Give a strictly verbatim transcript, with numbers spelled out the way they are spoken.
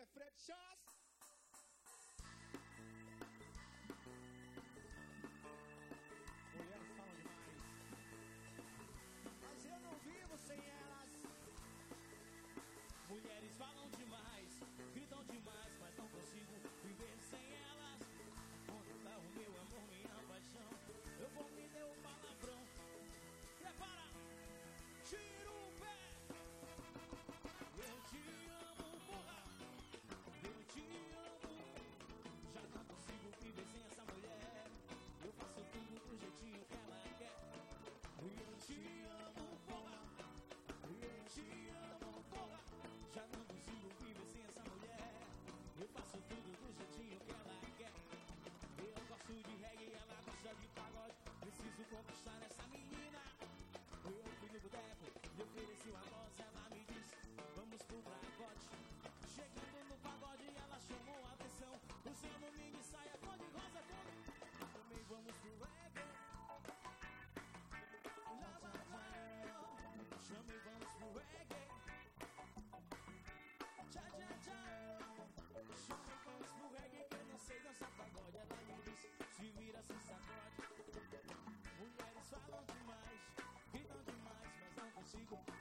Frechas. Mulheres falam demais, mas eu não vivo sem elas. Mulheres falam demais, gritam demais, mas não consigo viver sem elas. Onde tá o meu amor, minha paixão? Eu vou me dar um palavrão. Prepara, tira o pé. Eu te amo, porra. Eu te amo. Já não consigo viver sem essa mulher. Eu faço tudo do jeitinho que ela quer. Eu te amo, porra. Eu te amo, porra. Já não consigo viver sem essa mulher. Eu faço tudo do jeitinho que ela quer. Eu gosto de reggae, ela gosta de pagode. Preciso conquistar essa menina. Eu fui no boteco e ofereci uma dose. Ela me disse, vamos pro pagode. Chegando no pagode, ela chamou a atenção. Usando mini saia cor de rosa toda. Também vamos pro reggae. Chame, vamos pro reggae. Tchau, tchau, tchau. Chame, vamos pro reggae, que eu não sei dançar pagode. Ela me disse, se vira, se sacode. Mulheres falam demais, gritam demais, mas não consigo